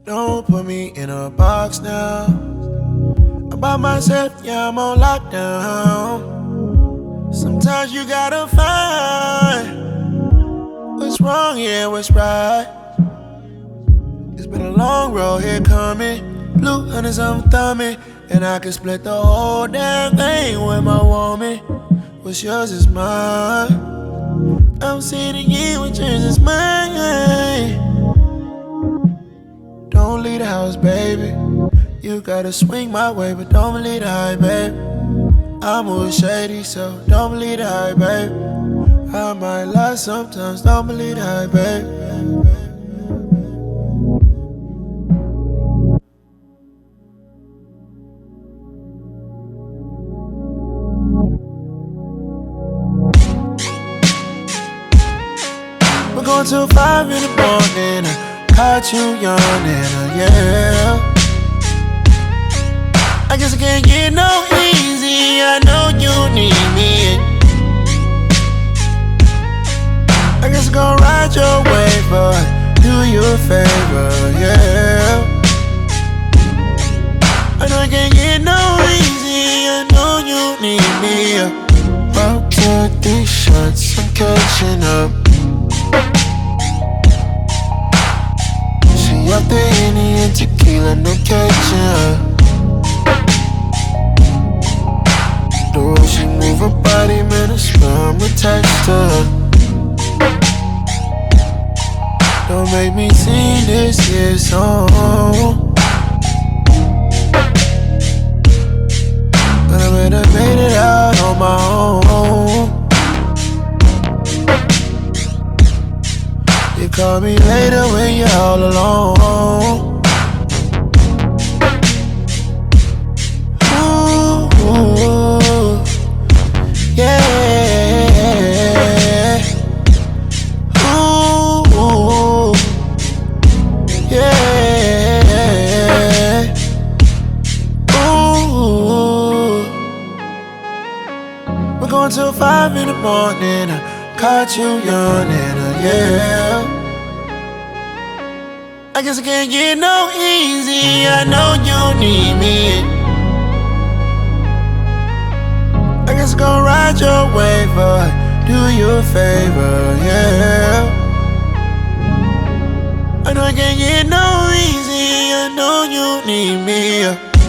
Don't put me in a box now. I'm by myself, yeah, I'm on lockdown. Sometimes you gotta find what's wrong, yeah, what's right. It's been a long road here coming. Blue hunters on thumbing, and I can split the whole damn thing with my woman. What's yours is mine. I'm sitting here with yours is mine. Don't leave the house, baby. You gotta swing my way, but don't believe the hype, baby. I'm always shady, so don't believe the hype, baby. I might lie sometimes, don't believe the hype, baby. We're going till 5 in the morning. I caught you yawning, yeah. I guess I can't get no easy. I know you need me. I guess I'm gonna ride your wave, but do you a favor, yeah. I know I can't get no easy. I know you need me. About to these shots, I'm catching up. She up the Henny and tequila, no catching up. The way she move her body, man, I swear I'm attached to her. Don't make me sing this here song. But I bet I made it out on my own. You call me later when you're all alone. Ooh, yeah. Ooh, yeah. Ooh. We're going till 5 in the morning. I caught you yawning, yeah. I guess I can't get no easy. I know you need me. I guess I'm gonna ride your wave, but do you a favor, yeah. I know I can't get no easy. I know you need me.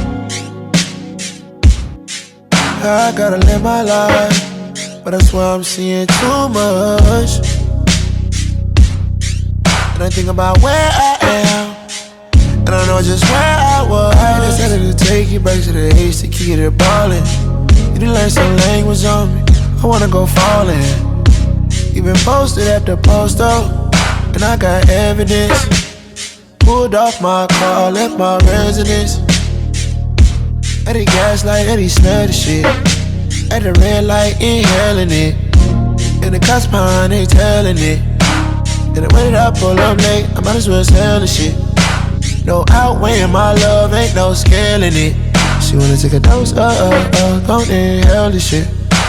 I gotta live my life, but I swear I'm seeing too much. And I think about where I am, and I know just where I was. I decided to take you back to the H to keep it ballin'. You done learn some language on me, I wanna go fallin'. You been posted at the post up, and I got evidence. Pulled off my car, left my residence. At the gas light, at the smell the shit. At the red light, inhaling it. And the cops behind, they telling it. And the way that I pull up late, I might as well sell the shit. No outweighing my love, ain't no scaling it. She wanna take a dose, go inhale the shit.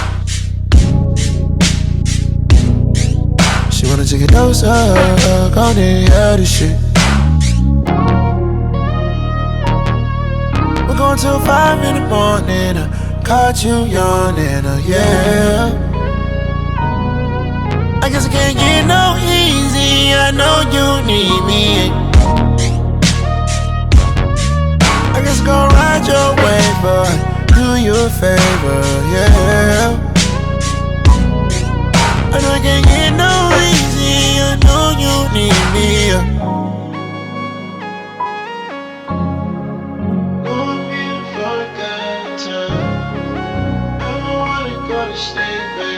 She wanna take a dose, go inhale the shit. We're going till 5 in the morning. I caught you yawning, yeah. I guess I can't get no easy. I know you need me. I guess I'm gonna ride your wave, but do you a favor, yeah. I know I can't get no easy. I know you need me. Stay, baby.